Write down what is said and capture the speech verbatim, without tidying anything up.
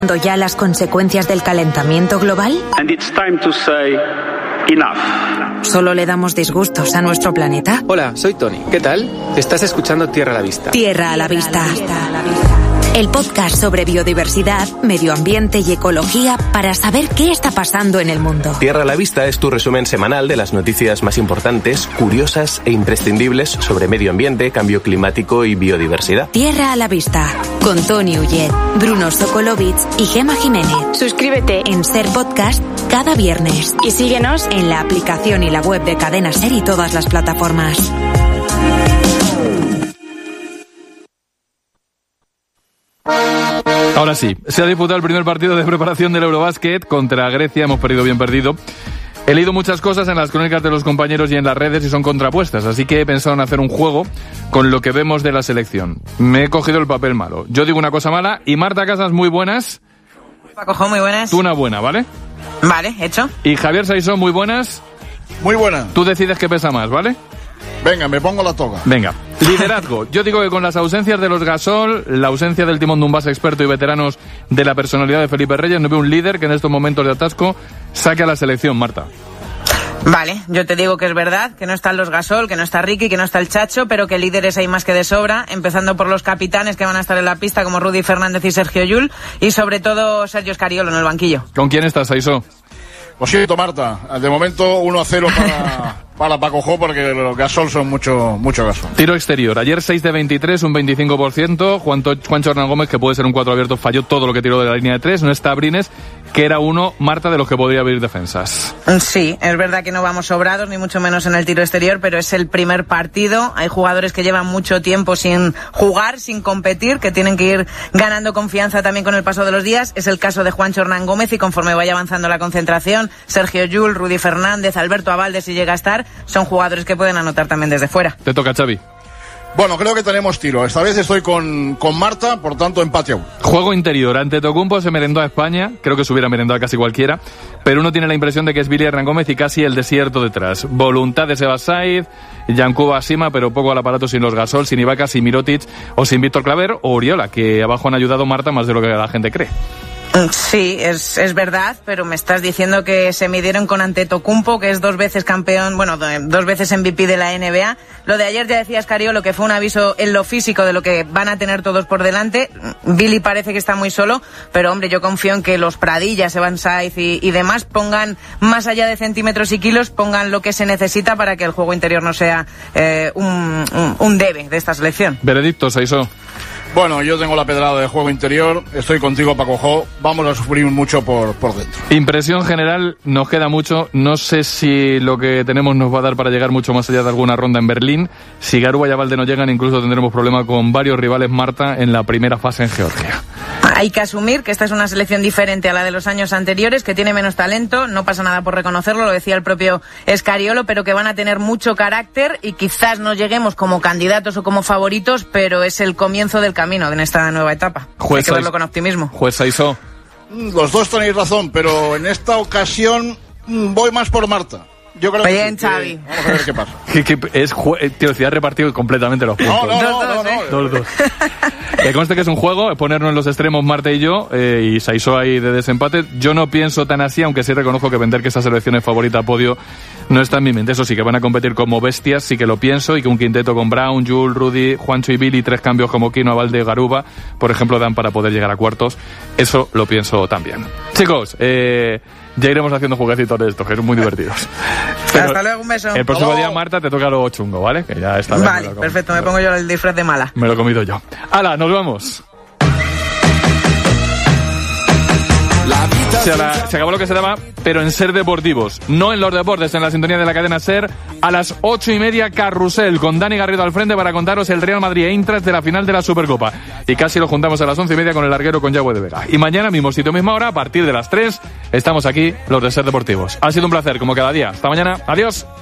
ya las consecuencias del calentamiento global? And it's time to say enough. ¿Solo le damos disgustos a nuestro planeta? Hola, soy Tony. ¿Qué tal? Estás escuchando Tierra a la Vista. Tierra a la Vista. El podcast sobre biodiversidad, medio ambiente y ecología para saber qué está pasando en el mundo. Tierra a la Vista es tu resumen semanal de las noticias más importantes, curiosas e imprescindibles sobre medio ambiente, cambio climático y biodiversidad. Tierra a la Vista, con Tony Ullet, Bruno Sokolovic y Gemma Jiménez. Suscríbete en Ser Podcast cada viernes. Y síguenos en la aplicación y la web de Cadena Ser y todas las plataformas. Ahora sí, se ha disputado el primer partido de preparación del Eurobasket contra Grecia. Hemos perdido bien perdido. He leído muchas cosas en las crónicas de los compañeros y en las redes y son contrapuestas, así que he pensado en hacer un juego con lo que vemos de la selección. Me he cogido el papel malo. Yo digo una cosa mala y Marta Casas, muy buenas. Paco, muy buenas. Tú una buena, ¿vale? Vale, hecho. Y Javier Saisó, muy buenas. Muy buena. Tú decides qué pesa más, ¿vale? Venga, me pongo la toga. Venga. Liderazgo. Yo digo que con las ausencias de los Gasol, la ausencia del timón de un base experto y veteranos de la personalidad de Felipe Reyes, no veo un líder que en estos momentos de atasco saque a la selección, Marta. Vale, yo te digo que es verdad, que no están los Gasol, que no está Ricky, que no está el Chacho, pero que líderes hay más que de sobra, empezando por los capitanes que van a estar en la pista como Rudy Fernández y Sergio Llull, y sobre todo Sergio Escariolo en el banquillo. ¿Con quién estás, Saisó? Lo siento, Marta. De momento uno a cero para, para Paco Jo, porque los Gasol son mucho, mucho Gasol. Tiro exterior. Ayer seis de veintitrés, un veinticinco por ciento. Juancho, Juancho Hernán Gómez, que puede ser un cuatro abierto, falló todo lo que tiró de la línea de tres. No está Brines, que era uno, Marta, de los que podría abrir defensas. Sí, es verdad que no vamos sobrados, ni mucho menos en el tiro exterior, pero es el primer partido. Hay jugadores que llevan mucho tiempo sin jugar, sin competir, que tienen que ir ganando confianza también con el paso de los días. Es el caso de Juancho Hernán Gómez, y conforme vaya avanzando la concentración, Sergio Llull, Rudy Fernández, Alberto Abalde, si llega a estar, son jugadores que pueden anotar también desde fuera. Te toca, Xavi. Bueno, creo que tenemos tiro. Esta vez estoy con, con Marta, por tanto, empate aún. Juego interior. Antetokounmpo se merendó a España. Creo que se hubiera merendado a casi cualquiera. Pero uno tiene la impresión de que es Billy Hernán Gómez y casi el desierto detrás. Voluntad de Sebas Saiz, Yankuba Sima, pero poco al aparato sin los Gasol, sin Ibaka, sin Mirotic o sin Víctor Claver o Oriola, que abajo han ayudado Marta más de lo que la gente cree. Sí, es, es verdad, pero me estás diciendo que se midieron con Antetokounmpo, que es dos veces campeón, bueno, dos veces M V P de la N B A. Lo de ayer ya decía Escariolo que fue un aviso en lo físico de lo que van a tener todos por delante. Billy parece que está muy solo, pero hombre, yo confío en que los Pradillas, Evan Saiz y, y demás pongan más allá de centímetros y kilos, pongan lo que se necesita para que el juego interior no sea eh, un, un, un debe de esta selección. Veredicto, Saisó. Bueno, yo tengo la pedrada de juego interior, estoy contigo, Paco Jo, vamos a sufrir mucho por, por dentro. Impresión general, nos queda mucho, no sé si lo que tenemos nos va a dar para llegar mucho más allá de alguna ronda en Berlín. Si Garuba y Abalde no llegan, incluso tendremos problema con varios rivales, Marta, en la primera fase en Georgia. Hay que asumir que esta es una selección diferente a la de los años anteriores, que tiene menos talento, no pasa nada por reconocerlo, lo decía el propio Escariolo, pero que van a tener mucho carácter y quizás no lleguemos como candidatos o como favoritos, pero es el comienzo del camino en esta nueva etapa. Juez Hay que verlo con optimismo. Juez Saisó. Los dos tenéis razón, pero en esta ocasión voy más por Marta. Yo creo Bien, que, Xavi. que vamos a ver qué pasa. que, que es tío, si ha repartido completamente los puntos. No, no, no, no, dos, no, ¿eh? no. Dos, dos. Que conste que es un juego, es ponernos en los extremos Marta y yo, eh, y Saisó ahí de desempate. Yo no pienso tan así, aunque sí reconozco que vender que esa selección es favorita a podio no está en mi mente. Eso sí, que van a competir como bestias, sí que lo pienso, y que un quinteto con Brown, Llull, Rudy, Juancho y Billy, tres cambios como Kino, Abalde, Garuba, por ejemplo, dan para poder llegar a cuartos. Eso lo pienso también. Chicos, eh... ya iremos haciendo jueguecitos de estos, que son muy divertidos. Pero hasta luego, un beso. El próximo Hasta día, luego. Marta, te toca lo chungo, ¿vale? Que ya está. Vale, perfecto, me pongo yo el disfraz de mala. Me lo he comido yo. ¡Hala, nos vamos! Se, la, se acabó lo que se daba, pero en Ser Deportivos, no en los deportes, en la sintonía de la cadena Ser. A las ocho y media, Carrusel, con Dani Garrido al frente para contaros el Real Madrid e Eintracht de la final de la Supercopa. Y casi lo juntamos a las once y media con el larguero con Yagüe de Vega. Y mañana, mismo sitio, misma hora, a partir de las tres, estamos aquí, los de Ser Deportivos. Ha sido un placer, como cada día. Hasta mañana. Adiós.